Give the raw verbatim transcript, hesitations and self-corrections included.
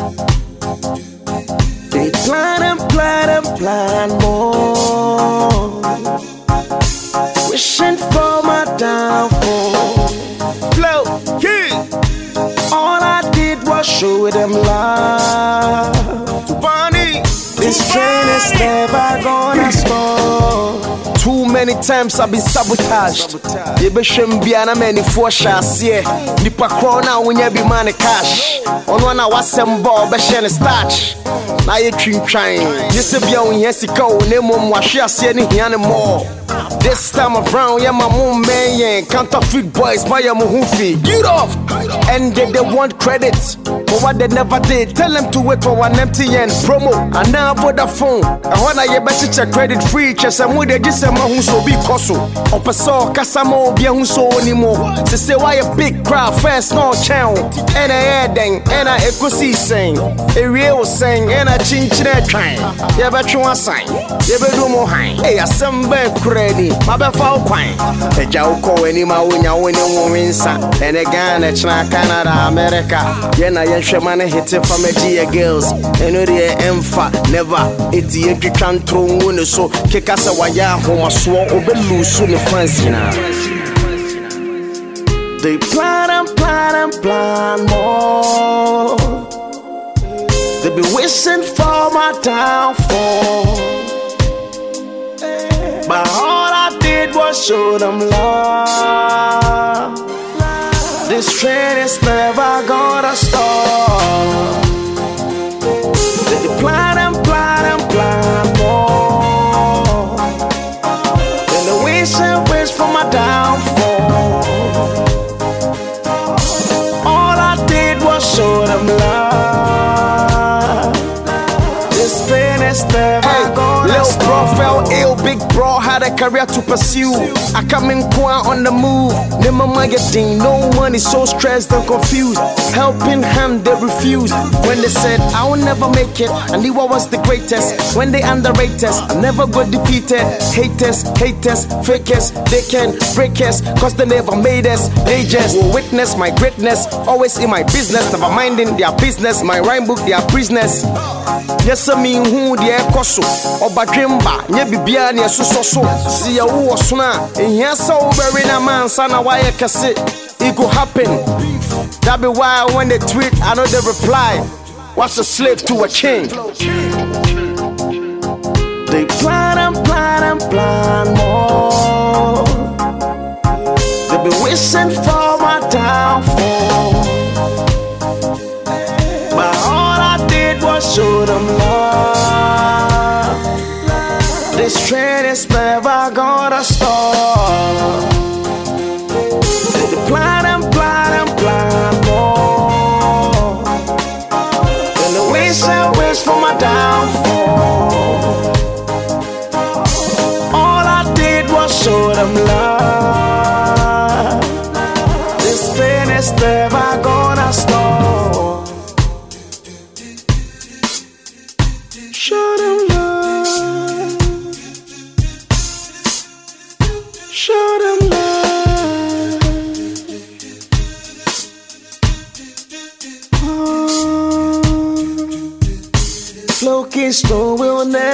They plan and plan and plan more, wishing for my downfall. Flow, yeah. All I did was show them love. Bunny, this train is never gonna stop. Too many times I've been sabotaged. You be shame be an many for shots, yeah. Nipa corona when you be money cash. On one I was some ball, be shane starch. Now you dream trying. You say be on yes, you go, name on wash your any more. This time around, yeah, my mom man, yeah, counterfeit boys, my muhufi. Get off! And they, they want credit for what they never did. Tell them to wait for one empty end promo. And now for the phone. I wanna get better check credit free. Chess and with the December who so be coso. Up a saw, Casamo, be who so anymore. To say why a big crowd first no channel. And I hear dang, and I echo see sing. A real sing, and I chinch that train. Yeah, but you want sign. Yeah, but do more high. Hey, I some bad credit. My bad foul pine. A jauko any ma when you win a woman's and again, it's not Canada, America. Yena Yenshaman hit it from a G A girls. And the Emfa never. It's the entry can throw one so kick us a wire home a swore over loose soon the fancy now. They plan and plan and plan more. They be wishing for my downfall. But all I did was show them love. This train is never gonna stop. They plan and plan and plan more. Then the wish and wish for my downfall. All I did was show them love. This train is never hey, gonna stop. Bro fell ill, big bro had a career to pursue. I come in quiet on the move. Never mind getting no money, so stressed and confused. Helping hand, they refused. When they said I will never make it, I knew I was the greatest. When they underrate us, I never got defeated. Haters, haters, fakers, they can break us, cause they never made us. They just will witness my greatness. Always in my business, never minding their business. My rhyme book, their business. Yes, I mean who the ekoso oba dreamba nye bibia ne so so so see ya wo so na ehia so very na man sana why kase it go happen. That be why when they tweet I know they reply what's a slave to a king. They plan and plan and plan more. They be wishing for my downfall. But all I did was show them love. This train is never gonna stop. They plan and plan and plan more. Then the wish and wish for my downfall. All I did was show them love. This train is never gonna stop. Show them love. Show them love. Oh. Flow Kingston will never